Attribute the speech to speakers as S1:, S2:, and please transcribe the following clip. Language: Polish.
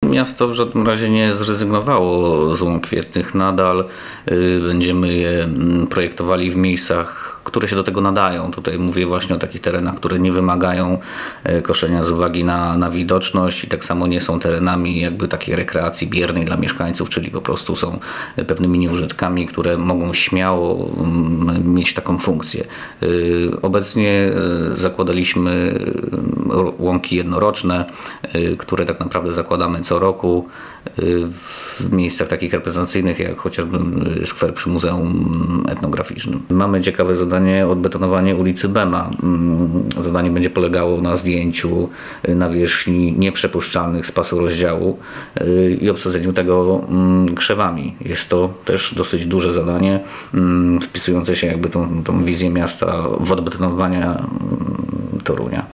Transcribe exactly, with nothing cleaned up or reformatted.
S1: Miasto w żadnym razie nie zrezygnowało z Łąk Kwietnych. Nadal y, będziemy je projektowali w miejscach, które się do tego nadają. Tutaj mówię właśnie o takich terenach, które nie wymagają koszenia z uwagi na, na widoczność i tak samo nie są terenami jakby takiej rekreacji biernej dla mieszkańców, czyli po prostu są pewnymi nieużytkami, które mogą śmiało mieć taką funkcję. Obecnie zakładaliśmy łąki jednoroczne, które tak naprawdę zakładamy co roku w miejscach takich reprezentacyjnych jak chociażby skwer przy Muzeum Etnograficznym. Mamy ciekawe zadanie: odbetonowanie ulicy Bema. Zadanie będzie polegało na zdjęciu nawierzchni nieprzepuszczalnych z pasu rozdziału i obsadzeniu tego krzewami. Jest to też dosyć duże zadanie, wpisujące się jakby tą, tą wizję miasta w odbetonowania Torunia.